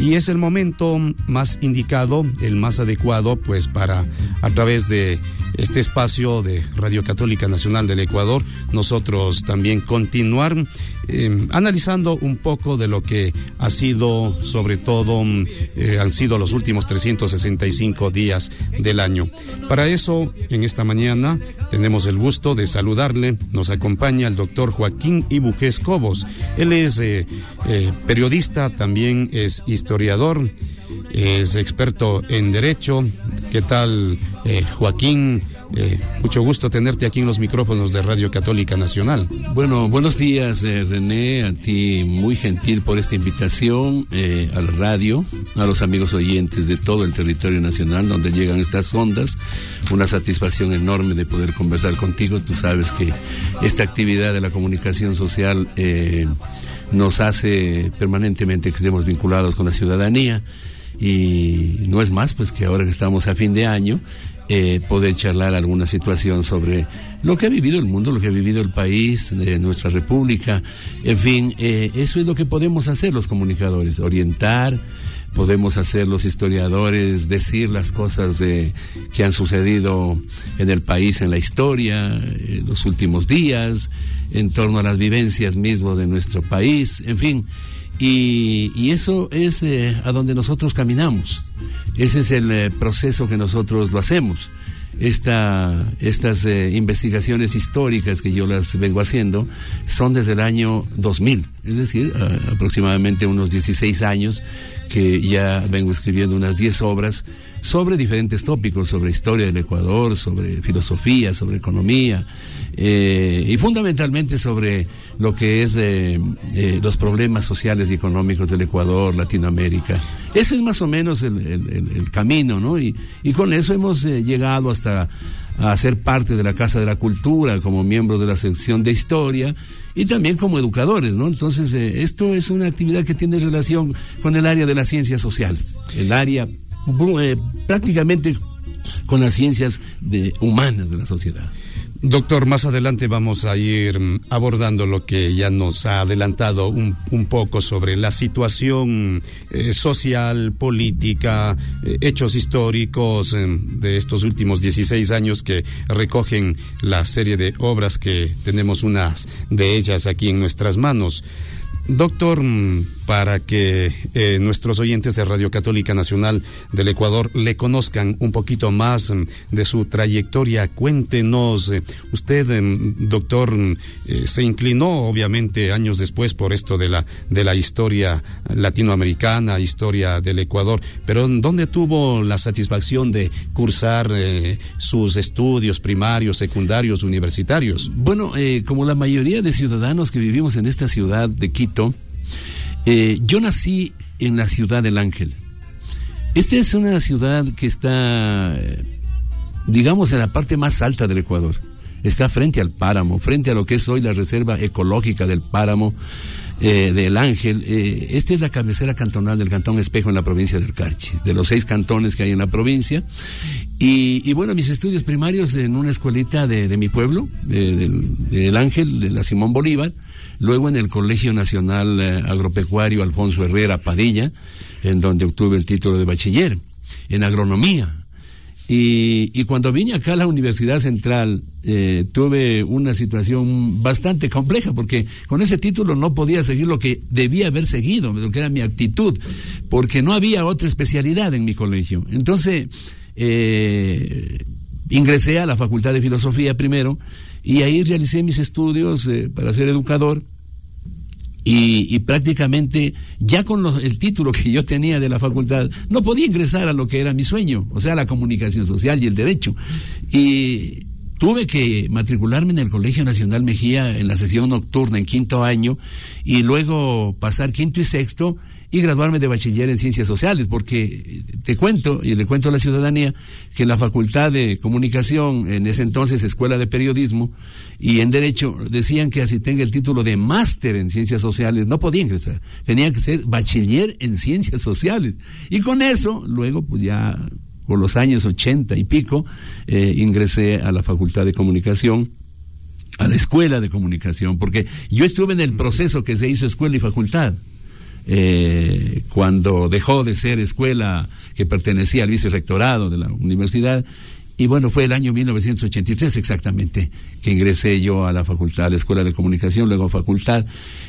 y es el momento más indicado, el más adecuado, pues para, a través de este espacio de Radio Católica Nacional del Ecuador, nosotros también continuar analizando un poco de lo que ha sido, sobre todo, han sido los últimos 365 días del año. Para eso, en esta mañana, tenemos el gusto de saludarle. Nos acompaña el doctor Joaquín Ibujés Cobos. Él es periodista, también es historiador, es experto en Derecho. ¿Qué tal, Joaquín? Mucho gusto tenerte aquí en los micrófonos de Radio Católica Nacional. Bueno, buenos días, René, a ti muy gentil por esta invitación a la radio, a los amigos oyentes de todo el territorio nacional donde llegan estas ondas. Una satisfacción enorme de poder conversar contigo. Tú sabes que esta actividad de la comunicación social nos hace permanentemente que estemos vinculados con la ciudadanía, y no es más pues que ahora que estamos a fin de año, poder charlar alguna situación sobre lo que ha vivido el mundo, lo que ha vivido el país, nuestra república. En fin, eso es lo que podemos hacer los comunicadores, orientar. Podemos hacer los historiadores, decir las cosas que han sucedido en el país, en la historia, en los últimos días, en torno a las vivencias mismo de nuestro país, en fin. Y eso es a donde nosotros caminamos. Ese es el proceso que nosotros lo hacemos. Estas investigaciones históricas que yo las vengo haciendo son desde el año 2000, es decir, aproximadamente unos 16 años que ya vengo escribiendo unas 10 obras sobre diferentes tópicos, sobre historia del Ecuador, sobre filosofía, sobre economía, y fundamentalmente sobre lo que es los problemas sociales y económicos del Ecuador, Latinoamérica. Eso es más o menos el camino, ¿no? Y con eso hemos llegado hasta a ser parte de la Casa de la Cultura, como miembros de la sección de Historia, y también como educadores, ¿no? Entonces, esto es una actividad que tiene relación con el área de las ciencias sociales, el área prácticamente con las ciencias humanas de la sociedad. Doctor, más adelante vamos a ir abordando lo que ya nos ha adelantado un poco sobre la situación social, política, hechos históricos de estos últimos 16 años que recogen la serie de obras que tenemos unas de ellas aquí en nuestras manos. Doctor, para que nuestros oyentes de Radio Católica Nacional del Ecuador le conozcan un poquito más de su trayectoria, cuéntenos, usted, doctor, se inclinó obviamente años después por esto de la historia latinoamericana, historia del Ecuador, pero ¿dónde tuvo la satisfacción de cursar sus estudios primarios, secundarios, universitarios? Bueno, como la mayoría de ciudadanos que vivimos en esta ciudad de Quito, yo nací en la ciudad del Ángel. Esta es una ciudad que está, digamos, en la parte más alta del Ecuador. Está frente al páramo, frente a lo que es hoy la reserva ecológica del páramo del Ángel. Esta es la cabecera cantonal del Cantón Espejo en la provincia del Carchi, de los 6 cantones que hay en la provincia. Y bueno, mis estudios primarios en una escuelita de mi pueblo, del Ángel, de la Simón Bolívar. Luego en el Colegio Nacional Agropecuario Alfonso Herrera Padilla, en donde obtuve el título de bachiller en agronomía. Y cuando vine acá a la Universidad Central, tuve una situación bastante compleja, porque con ese título no podía seguir lo que debía haber seguido, lo que era mi actitud, porque no había otra especialidad en mi colegio. Entonces, ingresé a la Facultad de Filosofía primero, y ahí realicé mis estudios para ser educador, y prácticamente ya con el título que yo tenía de la facultad no podía ingresar a lo que era mi sueño, o sea, la comunicación social y el derecho, y tuve que matricularme en el Colegio Nacional Mejía en la sección nocturna en 5º año, y luego pasar 5º y 6º y graduarme de bachiller en Ciencias Sociales, porque te cuento, y le cuento a la ciudadanía, que en la Facultad de Comunicación, en ese entonces Escuela de Periodismo, y en Derecho, decían que así tenga el título de máster en Ciencias Sociales, no podía ingresar, tenía que ser bachiller en Ciencias Sociales, y con eso, luego pues ya, por los años 80 y pico, ingresé a la Facultad de Comunicación, a la Escuela de Comunicación, porque yo estuve en el proceso que se hizo escuela y facultad. cuando dejó de ser escuela que pertenecía al vicerrectorado de la universidad. Y bueno, fue el año 1983 exactamente que ingresé yo a la facultad, a la Escuela de Comunicación, luego a facultad.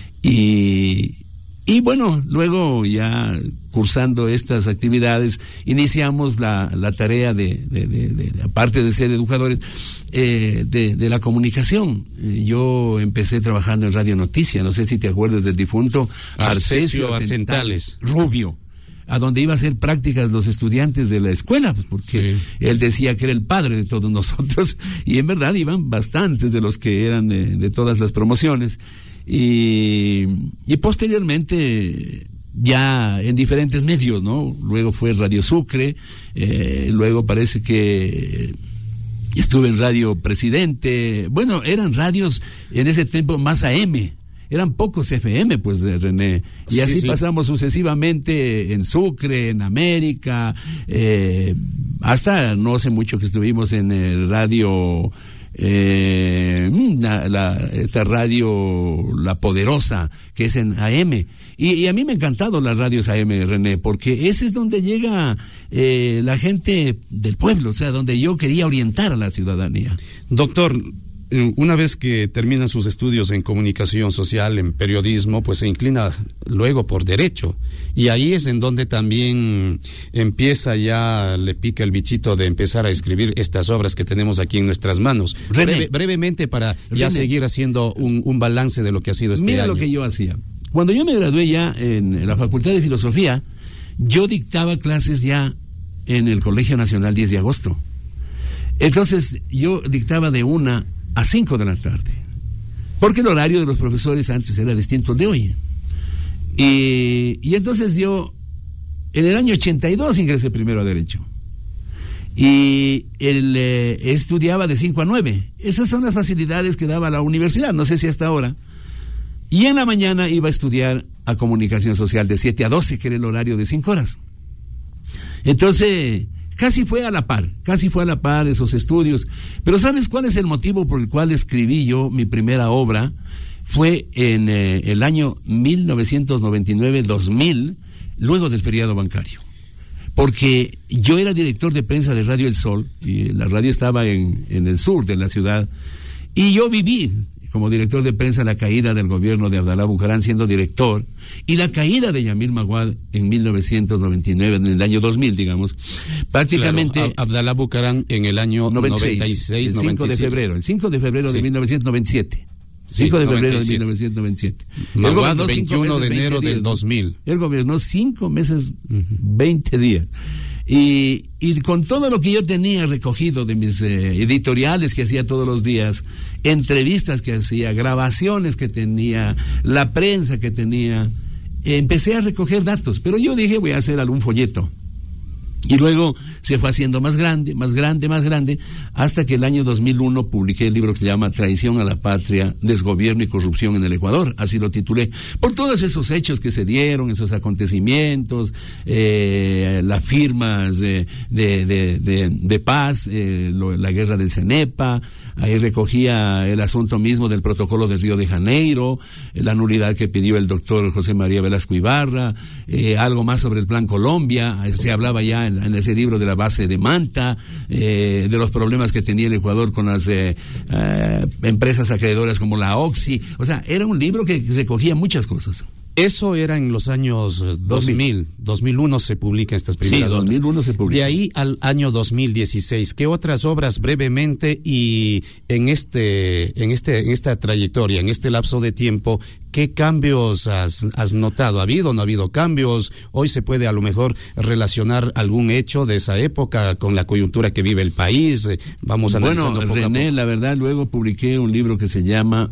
Y bueno, luego ya cursando estas actividades, iniciamos la tarea de aparte de ser educadores, de la comunicación. Yo empecé trabajando en Radio Noticia, no sé si te acuerdas del difunto Arcesio Arcentales Rubio, a donde iba a hacer prácticas los estudiantes de la escuela, pues porque él decía que era el padre de todos nosotros, y en verdad iban bastantes de los que eran de todas las promociones. Y posteriormente ya en diferentes medios, ¿no? Luego fue Radio Sucre, luego parece que estuve en Radio Presidente. Bueno, eran radios en ese tiempo más AM, eran pocos FM, pues, René. Y así pasamos sucesivamente en Sucre, en América, hasta no hace mucho que estuvimos en el radio... esta radio La Poderosa, que es en AM, y a mí me ha encantado las radios AM, René, porque ese es donde llega la gente del pueblo, o sea, donde yo quería orientar a la ciudadanía. Doctor, una vez que terminan sus estudios en comunicación social, en periodismo, pues se inclina luego por derecho, y ahí es en donde también empieza, ya le pica el bichito de empezar a escribir estas obras que tenemos aquí en nuestras manos. Brevemente para ya seguir haciendo un balance de lo que ha sido este año. Mira lo que yo hacía. Cuando yo me gradué ya en la Facultad de Filosofía, yo dictaba clases ya en el Colegio Nacional 10 de Agosto. Entonces yo dictaba de 1 a 5 de la tarde, porque el horario de los profesores antes era distinto al de hoy. Y entonces yo, en el año 82 ingresé primero a Derecho, y estudiaba de 5 a 9. Esas son las facilidades que daba la universidad, no sé si hasta ahora. Y en la mañana iba a estudiar a Comunicación Social de 7 a 12, que era el horario de 5 horas. Entonces... Casi fue a la par esos estudios. Pero ¿sabes cuál es el motivo por el cual escribí yo mi primera obra? Fue en el año 1999-2000, luego del feriado bancario. Porque yo era director de prensa de Radio El Sol, y la radio estaba en el sur de la ciudad, y yo viví como director de prensa la caída del gobierno de Abdalá Bucaram siendo director, y la caída de Yamil Maguad en 1999, en el año 2000, digamos. Prácticamente... Claro, Abdalá Bucaram en el año 96, el 5 de febrero, el 5 de febrero de 1997. 5 de febrero de 1997. Maguad, 21 de enero del 2000. Él gobernó 5 meses, 20 días. Y con todo lo que yo tenía recogido de mis editoriales que hacía todos los días, entrevistas que hacía, grabaciones que tenía, la prensa que tenía, empecé a recoger datos, pero yo dije voy a hacer algún folleto. Y luego se fue haciendo más grande, hasta que el año 2001 publiqué el libro que se llama Traición a la Patria, Desgobierno y Corrupción en el Ecuador, así lo titulé, por todos esos hechos que se dieron, esos acontecimientos, las firmas de paz, la guerra del Cenepa. Ahí recogía el asunto mismo del protocolo de Río de Janeiro, la nulidad que pidió el doctor José María Velasco Ibarra, algo más sobre el Plan Colombia. Se hablaba ya en ese libro de la base de Manta, de los problemas que tenía el Ecuador con las empresas acreedoras como la Oxy. O sea, era un libro que recogía muchas cosas. Eso era en los años 2000. 2001 se publican estas primeras obras. 2001 se publica. De ahí al año 2016, ¿qué otras obras brevemente y en esta trayectoria, en este lapso de tiempo, qué cambios has notado? ¿Ha habido o no ha habido cambios? Hoy se puede a lo mejor relacionar algún hecho de esa época con la coyuntura que vive el país. Vamos analizando poco a poco. René, la verdad, luego publiqué un libro que se llama...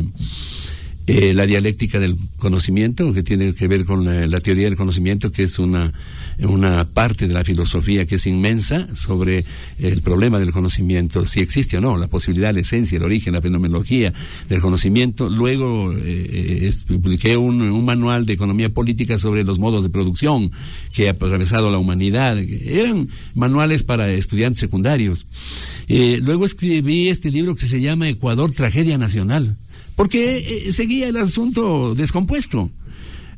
la dialéctica del conocimiento, que tiene que ver con la teoría del conocimiento, que es una parte de la filosofía que es inmensa sobre el problema del conocimiento, si existe o no, la posibilidad, la esencia, el origen, la fenomenología del conocimiento. Luego publiqué un manual de economía política sobre los modos de producción que ha atravesado la humanidad. Eran manuales para estudiantes secundarios. Luego escribí este libro que se llama Ecuador, Tragedia Nacional, porque seguía el asunto descompuesto.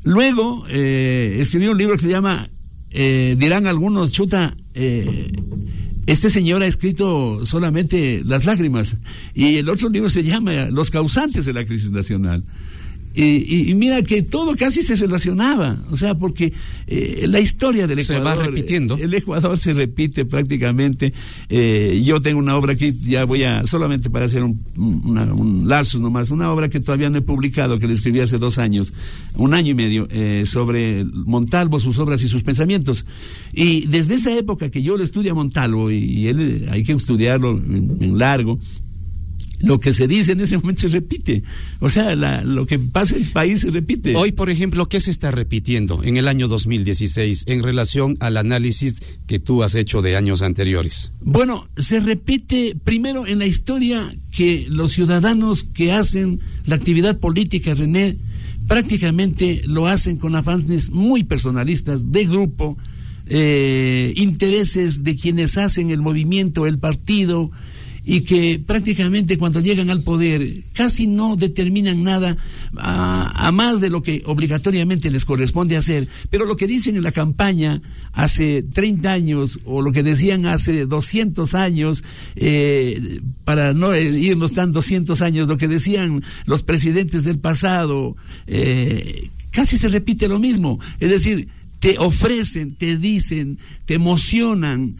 Luego escribió un libro que se llama, dirán algunos, chuta, este señor ha escrito solamente las lágrimas, y el otro libro se llama Los causantes de la crisis nacional. Y mira que todo casi se relacionaba, o sea, porque la historia del Ecuador se va repitiendo. El Ecuador se repite prácticamente. Yo tengo una obra aquí, ya voy a, solamente para hacer un lapsus nomás, una obra que todavía no he publicado, que le escribí hace 2 años, 1 año y medio, sobre Montalvo, sus obras y sus pensamientos. Y desde esa época que yo lo estudio a Montalvo, y él hay que estudiarlo en largo, lo que se dice en ese momento se repite. O sea, lo que pasa en el país se repite. Hoy, por ejemplo, ¿qué se está repitiendo en el año 2016 en relación al análisis que tú has hecho de años anteriores? Bueno, se repite primero en la historia que los ciudadanos que hacen la actividad política, René, prácticamente lo hacen con afanes muy personalistas, de grupo, intereses de quienes hacen el movimiento, el partido, y que prácticamente cuando llegan al poder casi no determinan nada a más de lo que obligatoriamente les corresponde hacer, pero lo que dicen en la campaña hace 30 años o lo que decían hace 200 años, para no irnos tan 200 años, lo que decían los presidentes del pasado, casi se repite lo mismo. Es decir, te ofrecen, te dicen, te emocionan,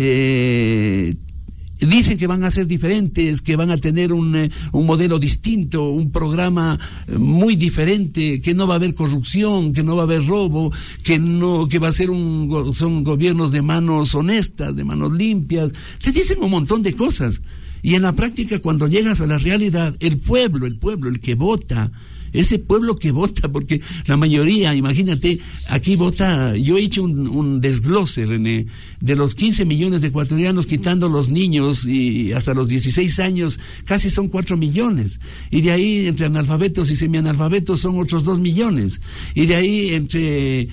dicen que van a ser diferentes, que van a tener un modelo distinto, un programa muy diferente, que no va a haber corrupción, que no va a haber robo, que va a ser son gobiernos de manos honestas, de manos limpias. Te dicen un montón de cosas. Y en la práctica, cuando llegas a la realidad, el pueblo, el que vota, ese pueblo que vota, porque la mayoría, imagínate, aquí vota, yo he hecho un desglose, René, de los 15 millones de ecuatorianos, quitando los niños y hasta los 16 años, casi son 4 millones. Y de ahí, entre analfabetos y semianalfabetos, son otros 2 millones. Y de ahí, entre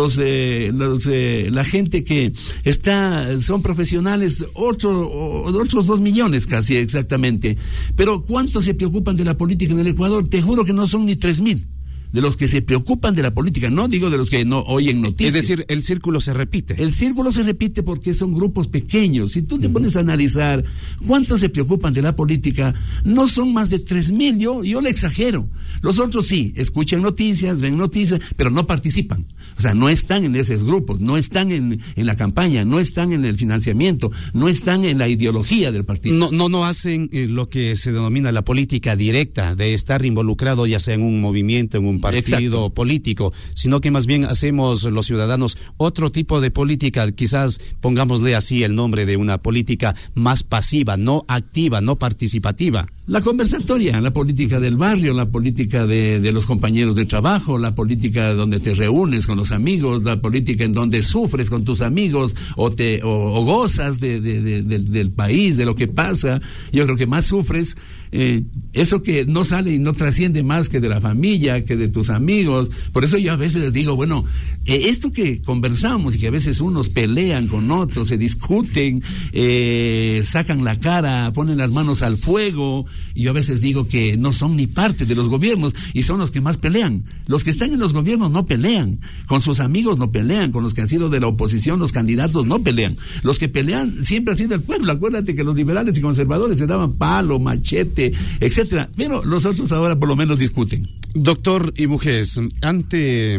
la gente que son profesionales, otros 2 millones casi exactamente. Pero ¿cuántos se preocupan de la política en el Ecuador? Te juro que no son ni 3,000 de los que se preocupan de la política, no digo de los que no oyen noticias. Es decir, el círculo se repite. El círculo se repite porque son grupos pequeños. Si tú te pones a analizar cuántos se preocupan de la política, no son más de 3,000, yo le exagero. Los otros sí, escuchan noticias, ven noticias, pero no participan. O sea, no están en esos grupos, no están en la campaña, no están en el financiamiento, no están en la ideología del partido. No hacen lo que se denomina la política directa, de estar involucrado ya sea en un movimiento, en un partido político, sino que más bien hacemos los ciudadanos otro tipo de política, quizás pongámosle así el nombre de una política más pasiva, no activa, no participativa. La conversatoria, la política del barrio, la política de los compañeros de trabajo, la política donde te reúnes con los amigos, la política en donde sufres con tus amigos o gozas del país, de lo que pasa. Yo creo que más sufres, eso que no sale y no trasciende más que de la familia, que de tus amigos. Por eso yo a veces les digo, bueno, esto que conversamos y que a veces unos pelean con otros, se discuten, sacan la cara, ponen las manos al fuego, y yo a veces digo que no son ni parte de los gobiernos y son los que más pelean. Los que están en los gobiernos no pelean, con sus amigos no pelean, con los que han sido de la oposición, los candidatos no pelean. Los que pelean siempre ha sido el pueblo. Acuérdate que los liberales y conservadores se daban palo, machete, etcétera, pero los otros ahora por lo menos discuten. Doctor Ibujés, ante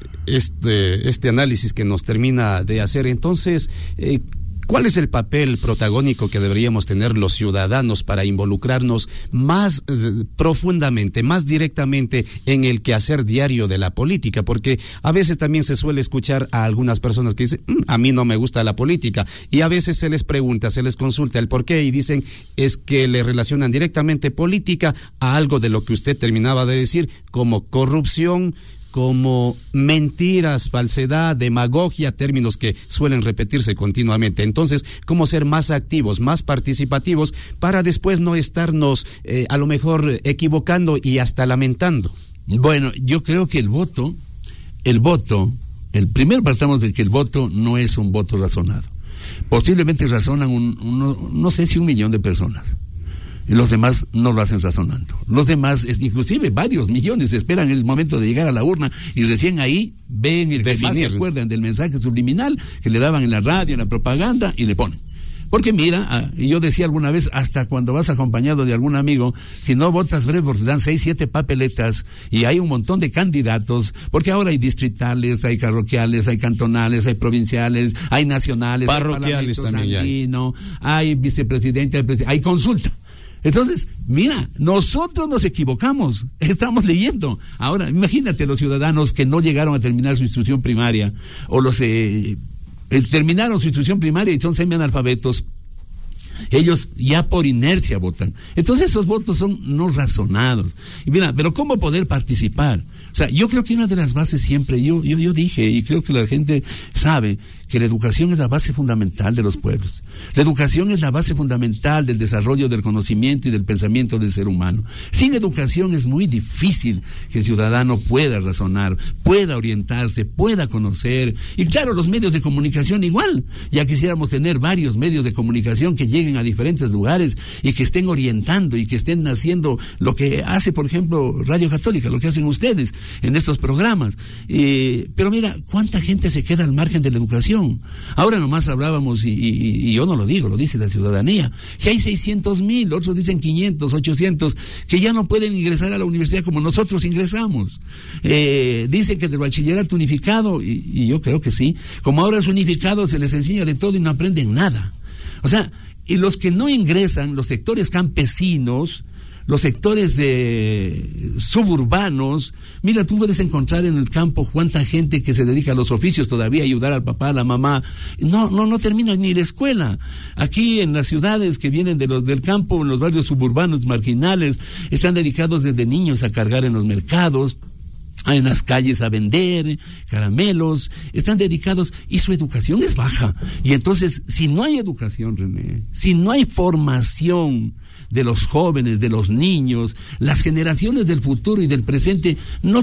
este análisis que nos termina de hacer, entonces, ¿cuál es el papel protagónico que deberíamos tener los ciudadanos para involucrarnos más profundamente, más directamente en el quehacer diario de la política? Porque a veces también se suele escuchar a algunas personas que dicen, a mí no me gusta la política, y a veces se les pregunta, se les consulta el por qué, y dicen, es que le relacionan directamente política a algo de lo que usted terminaba de decir, como corrupción, como mentiras, falsedad, demagogia, términos que suelen repetirse continuamente. Entonces, ¿cómo ser más activos, más participativos, para después no estarnos a lo mejor equivocando y hasta lamentando? Bueno, yo creo que el primero partamos de que el voto no es un voto razonado. Posiblemente razonan no sé si 1 millón de personas. Los demás no lo hacen razonando. Los demás, inclusive varios millones, esperan el momento de llegar a la urna y recién ahí ven el que más se acuerdan del mensaje subliminal que le daban en la radio, en la propaganda, y le ponen. Porque mira, yo decía alguna vez, hasta cuando vas acompañado de algún amigo, si no votas breve, porque te dan 6, 7 papeletas y hay un montón de candidatos, porque ahora hay distritales, hay parroquiales, hay cantonales, hay provinciales, hay nacionales, parroquiales también hay vicepresidente, hay consulta. Entonces, mira, nosotros nos equivocamos, estamos leyendo. Ahora, imagínate los ciudadanos que no llegaron a terminar su instrucción primaria, o los terminaron su instrucción primaria y son semianalfabetos. Ellos ya por inercia votan. Entonces esos votos son no razonados. Y mira, pero ¿cómo poder participar? O sea, yo creo que una de las bases siempre, yo dije, y creo que la gente sabe, que la educación es la base fundamental de los pueblos. La educación es la base fundamental del desarrollo del conocimiento y del pensamiento del ser humano. Sin educación es muy difícil que el ciudadano pueda razonar, pueda orientarse, pueda conocer. Y claro, los medios de comunicación igual. Ya quisiéramos tener varios medios de comunicación que lleguen a diferentes lugares y que estén orientando y que estén haciendo lo que hace, por ejemplo, Radio Católica, lo que hacen ustedes en estos programas. Pero mira, ¿cuánta gente se queda al margen de la educación? Ahora nomás hablábamos, y yo no lo digo, lo dice la ciudadanía, que hay 600,000, otros dicen 500, 800, que ya no pueden ingresar a la universidad como nosotros ingresamos. Dicen que del bachillerato unificado, y yo creo que sí, como ahora es unificado, se les enseña de todo y no aprenden nada. O sea, y los que no ingresan, los sectores campesinos, los sectores suburbanos, mira, tú puedes encontrar en el campo cuánta gente que se dedica a los oficios todavía, ayudar al papá, a la mamá, no termina ni la escuela. Aquí en las ciudades que vienen del campo, en los barrios suburbanos marginales, están dedicados desde niños a cargar en los mercados, en las calles a vender caramelos, están dedicados, y su educación es baja. Y entonces, si no hay educación, René, si no hay formación de los jóvenes, de los niños, las generaciones del futuro y del presente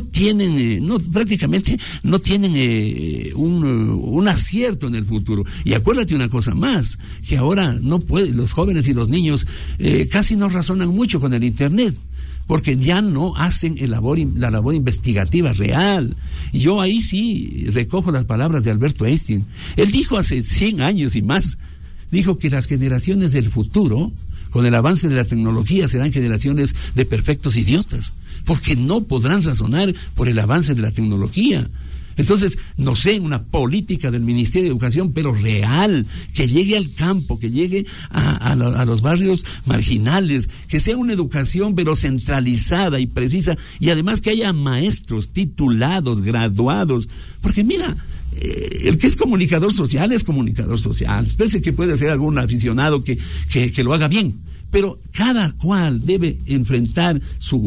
prácticamente no tienen un acierto en el futuro. Y acuérdate una cosa más, que ahora los jóvenes y los niños casi no razonan mucho con el Internet, porque ya no hacen la labor investigativa real. Yo ahí sí recojo las palabras de Alberto Einstein. Él dijo hace 100 años y más, dijo que las generaciones del futuro, con el avance de la tecnología, serán generaciones de perfectos idiotas, porque no podrán razonar por el avance de la tecnología. Entonces, no sé, una política del Ministerio de Educación, pero real, que llegue al campo, que llegue a los barrios marginales, que sea una educación pero centralizada y precisa, y además que haya maestros titulados, graduados, porque mira, el que es comunicador social es comunicador social. Parece que puede ser algún aficionado que lo haga bien, pero cada cual debe enfrentar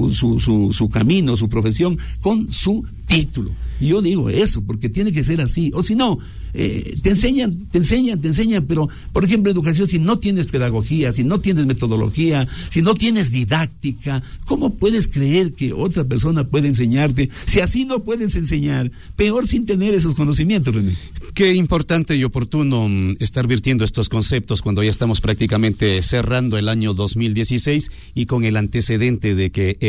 su camino, su profesión con su título. Y yo digo eso, porque tiene que ser así, o si no, te enseñan, pero, por ejemplo, educación, si no tienes pedagogía, si no tienes metodología, si no tienes didáctica, ¿cómo puedes creer que otra persona puede enseñarte? Si así no puedes enseñar, peor sin tener esos conocimientos, René. Qué importante y oportuno estar virtiendo estos conceptos cuando ya estamos prácticamente cerrando el año 2016 y con el antecedente de que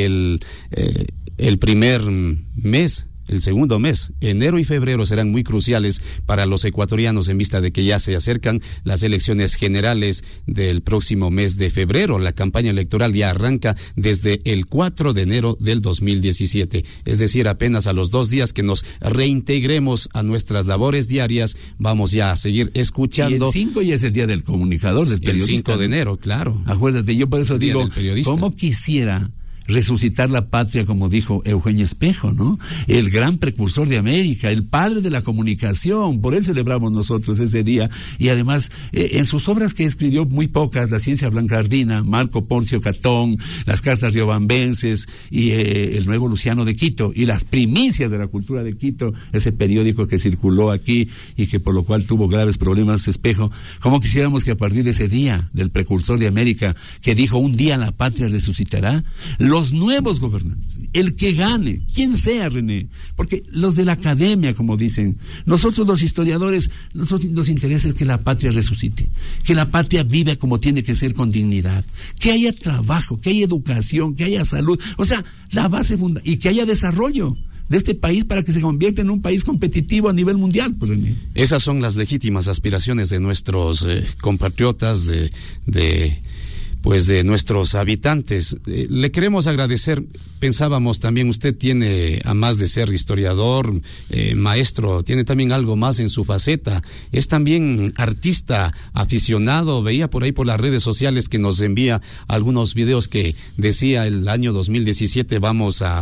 el primer mes, el segundo mes, enero y febrero, serán muy cruciales para los ecuatorianos en vista de que ya se acercan las elecciones generales del próximo mes de febrero. La campaña electoral ya arranca desde el 4 de enero del 2017. Es decir, apenas a los 2 días que nos reintegremos a nuestras labores diarias, vamos ya a seguir escuchando. Y el 5 ya es el día del comunicador, del periodista. El 5 de enero, claro. Acuérdate, yo por eso digo, ¿cómo quisiera resucitar la patria, como dijo Eugenio Espejo, ¿no? El gran precursor de América, el padre de la comunicación, por él celebramos nosotros ese día, y además, en sus obras que escribió, muy pocas, La ciencia blancardina, Marco Porcio Catón, Las cartas riobambenses, y El Nuevo Luciano de Quito, y Las primicias de la cultura de Quito, ese periódico que circuló aquí, y que por lo cual tuvo graves problemas Espejo. ¿Cómo quisiéramos que a partir de ese día, del precursor de América, que dijo, un día la patria resucitará, los nuevos gobernantes, el que gane, quien sea, René, porque los de la academia, como dicen, nosotros los historiadores, nos interesa que la patria resucite, que la patria viva como tiene que ser, con dignidad, que haya trabajo, que haya educación, que haya salud, o sea, la base fundamental, y que haya desarrollo de este país para que se convierta en un país competitivo a nivel mundial, pues, René. Esas son las legítimas aspiraciones de nuestros compatriotas, de nuestros habitantes. Le queremos agradecer. Pensábamos también, usted tiene, a más de ser historiador, maestro, tiene también algo más en su faceta. Es también artista aficionado. Veía por ahí por las redes sociales que nos envía algunos videos que decía el año 2017 vamos a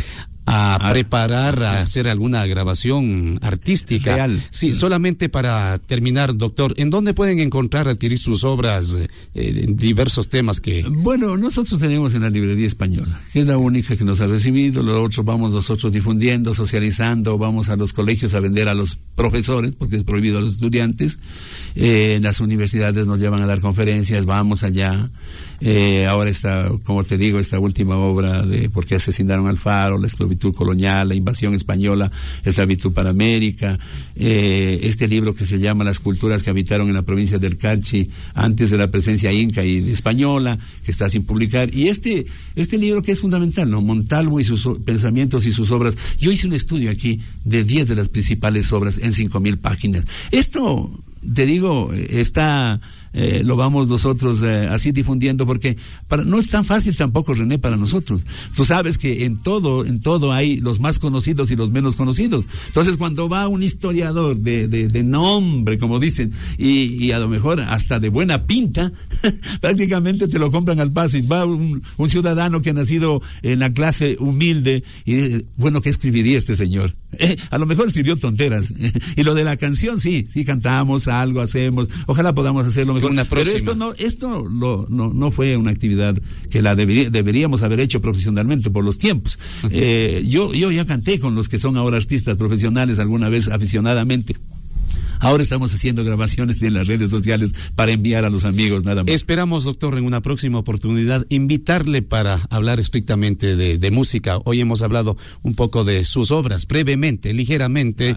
preparar, a hacer alguna grabación artística. Real. Sí, solamente para terminar, doctor, ¿en dónde pueden encontrar, adquirir sus obras en diversos temas que...? Bueno, nosotros tenemos en la Librería Española, que es la única que nos ha recibido. Los otros vamos nosotros difundiendo, socializando, vamos a los colegios a vender a los profesores, porque es prohibido a los estudiantes. En las universidades nos llevan a dar conferencias, vamos allá. Ahora está, como te digo, esta última obra de ¿Por qué asesinaron al Faro?, la esclavitud colonial, la invasión española, esclavitud para América, este libro que se llama Las culturas que habitaron en la provincia del Carchi antes de la presencia inca y española, que está sin publicar, y este libro que es fundamental, ¿no? Montalvo y sus pensamientos y sus obras. Yo hice un estudio aquí de 10 de las principales obras en 5,000 páginas. Esto, te digo, está... lo vamos nosotros así difundiendo, porque no es tan fácil tampoco, René, para nosotros. Tú sabes que en todo hay los más conocidos y los menos conocidos. Entonces, cuando va un historiador de nombre, como dicen, y a lo mejor hasta de buena pinta, prácticamente te lo compran al paso. Y va un ciudadano que ha nacido en la clase humilde y dice, bueno, ¿qué escribiría este señor? A lo mejor escribió tonteras. Y lo de la canción, sí cantamos algo, hacemos, ojalá podamos hacerlo mejor. Pero esto no fue una actividad que la deberíamos haber hecho profesionalmente por los tiempos. Yo ya canté con los que son ahora artistas profesionales alguna vez aficionadamente. Ahora estamos haciendo grabaciones en las redes sociales para enviar a los amigos, nada más. Esperamos, doctor, en una próxima oportunidad invitarle para hablar estrictamente de música. Hoy hemos hablado un poco de sus obras, brevemente, ligeramente,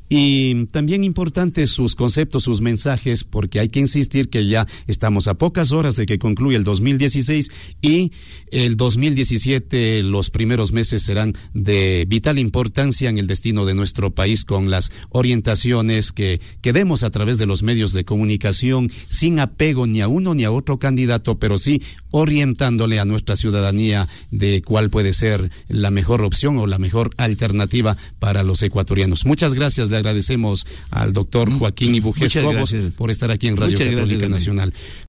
y también importantes sus conceptos, sus mensajes, porque hay que insistir que ya estamos a pocas horas de que concluya el 2016 y el 2017, los primeros meses serán de vital importancia en el destino de nuestro país, con las orientaciones que demos a través de los medios de comunicación, sin apego ni a uno ni a otro candidato, pero sí orientándole a nuestra ciudadanía de cuál puede ser la mejor opción o la mejor alternativa para los ecuatorianos. Muchas gracias, le agradecemos al doctor Joaquín Ibujés Cobos por estar aquí en Radio Católica Nacional.